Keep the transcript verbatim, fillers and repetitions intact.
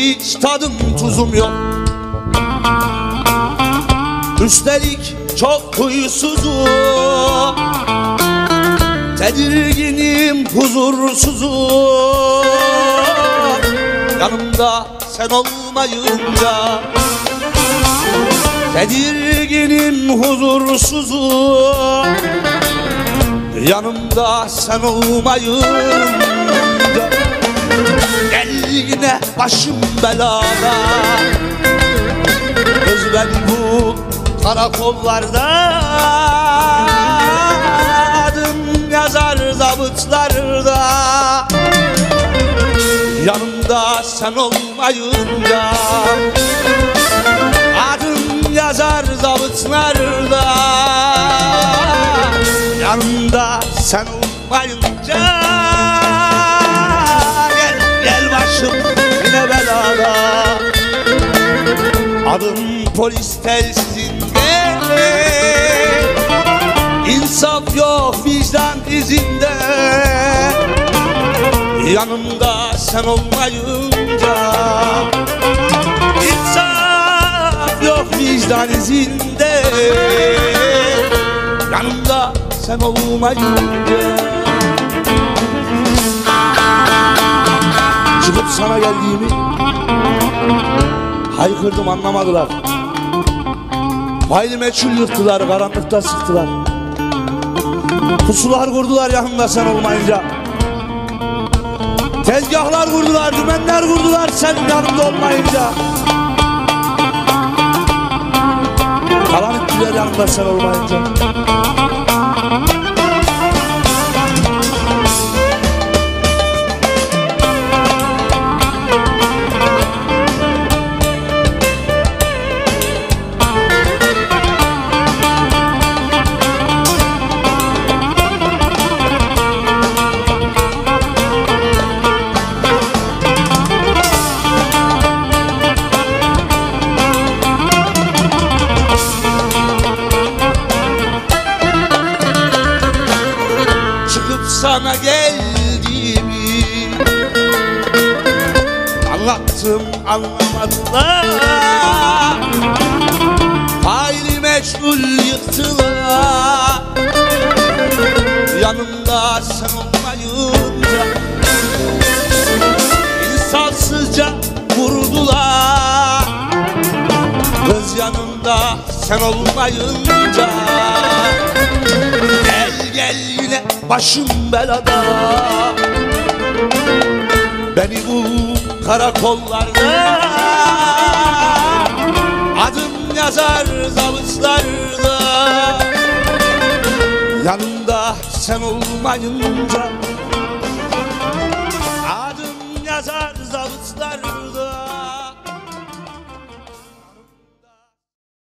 hiç tadım tuzum yok. Üstelik çok huysuzum, tedirginim, huzursuzum. Yanımda sen olmayınca tedirginim, huzursuzum. Yanımda sen olmayınca gel yine başım belada. Kız beni bul karakollarda, adım yazar zabıtlarda. Yanımda sen olmayınca adım yazar zabıtlarda. Yanımda sen olmayınca gel gel başım yine belada. Adım polis telsizinde, insaf yok vicdan izinde. Yanımda sen olmayınca insaf yok vicdan izinde. Yanımda sen olmayınca çıkıp sana geldiğimi haykırdım, anlamadılar. Hayli meçhul yıktılar, karanlıkta sıktılar. Pusular kurdular yanımda sen olmayınca. Tezgahlar kurdular, dümenler kurdular sen yanımda olmayınca. Kalan ettiler yanımda sen olmayınca. Sana geldiğimi anlattım, anlamadılar. Hayli meçhul yıktılar. Yanımda sen olmayınca insafsızca vurdular. Kız yanımda sen olmayınca gel gel yine başım belada. Beni bu karakollarda, adım yazar zabıtlarda. Yanımda sen olmayınca